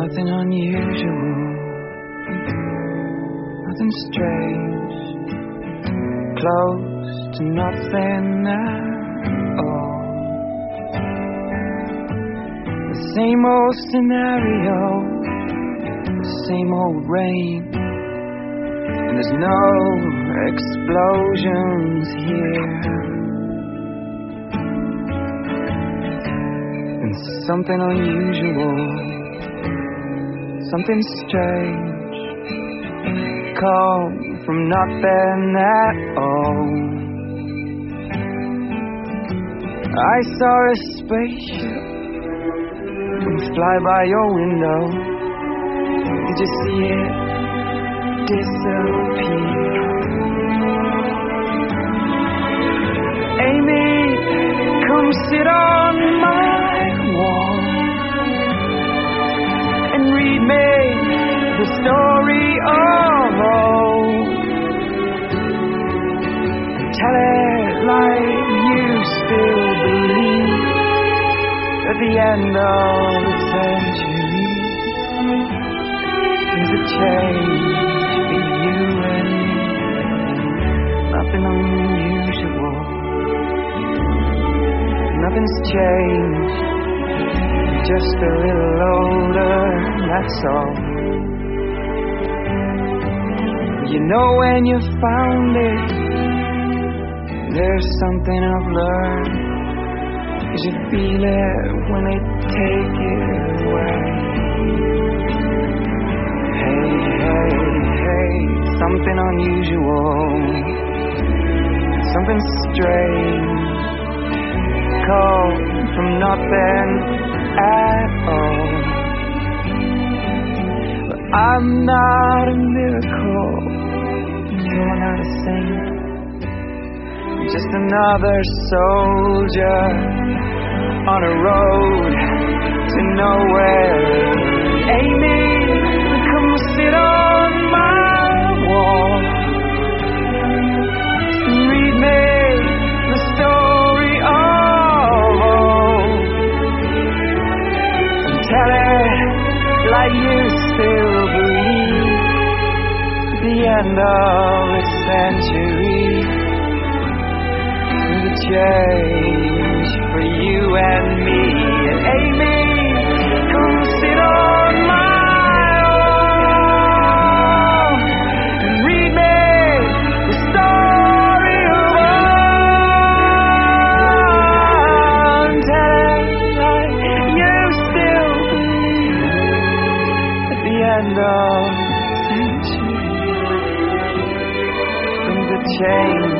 nothing unusual, nothing strange, close to nothing at all. The same old scenario, the same old rain, and there's no explosions here. And something unusual, something strange, come from nothing at all. I saw a spaceship fly by your window. Did you see it disappear? Amy, come sit on my wall and read me the story of old. Tell it like you still believe at the end of the century there's a change for you and me. Nothing unusual, nothing's changed, just a little older, that's all. You know when you found it, there's something I've learned, 'cause you feel it when they take it away. Hey, hey, hey, something unusual, something strange, come from nothing at all. But I'm not a miracle, you're not a saint, just another soldier on a road to nowhere. Amy, come sit on my wall and read me the story of old, and tell it like you still believe at the end of the century the change for you and me. And Amy, come sit on my wall and read me the story of old, and tell it like you still believe at the end of the century comes a change